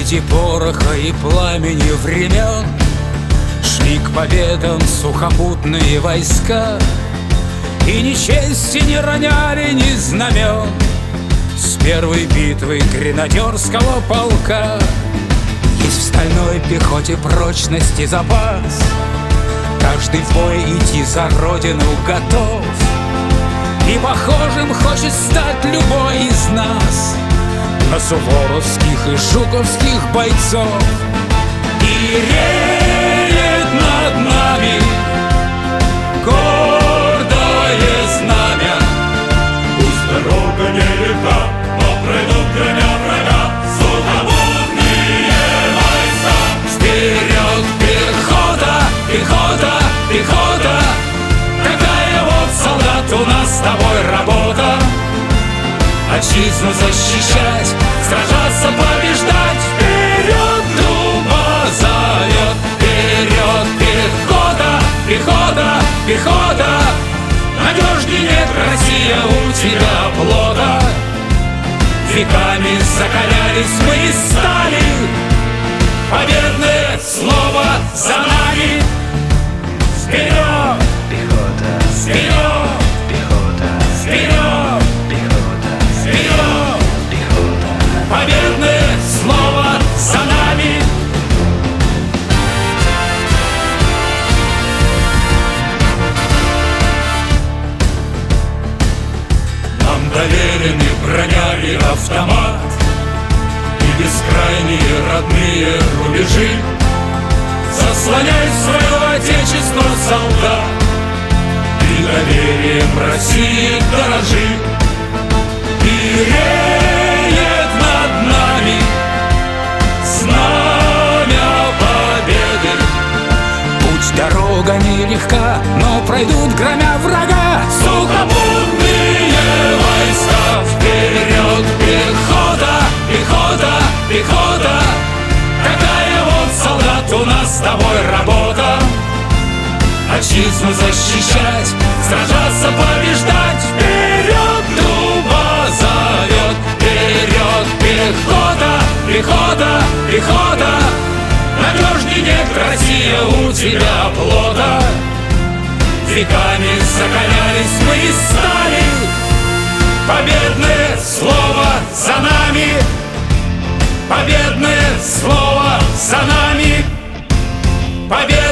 Среди пороха и пламени времен шли к победам сухопутные войска, и ни чести не роняли, ни знамен с первой битвы гренадерского полка. Есть в стальной пехоте прочность и запас, каждый в бой идти за родину готов, и похожим хочет стать любой из нас на суворовских и жуковских бойцов. И реет над нами гордое знамя. Пусть дорога нелегка, но пройдут громя врага сухопутные войска. Вперед, пехота, пехота, пехота! Такая вот, солдат, у нас с тобой работа. Отчизну защищать, сражаться, побеждать. Вперед, дума зовет. Вперед, пехота, пехота, пехота! Надежней нет, Россия, у тебя плота. Веками закалялись мы и стали, победное слово за нами. Вперед! Пехота, Вперед! пехота, Вперед! пехота, Вперед! пехота. Победное слово за нами. Нам доверены броня и автомат, и бескрайние родные рубежи. Заслоняй свое отечество, солдат, И доверием России дорожи. и реет над нами знамя победы. Путь, дорога нелегка, но пройдут, громя врага, сухопутные войска. Вперед, пехота, пехота, пехота! Такая вот, солдат, у нас с тобой работа. Отчизну защищать, сражаться, побеждать. Вперед, дума зовет. Вперед, пехота, пехота, пехота! Надежней нет, Россия, у тебя плота. Веками закалялись мы и стали, победное слово за нами. Победное слово за нами. Победное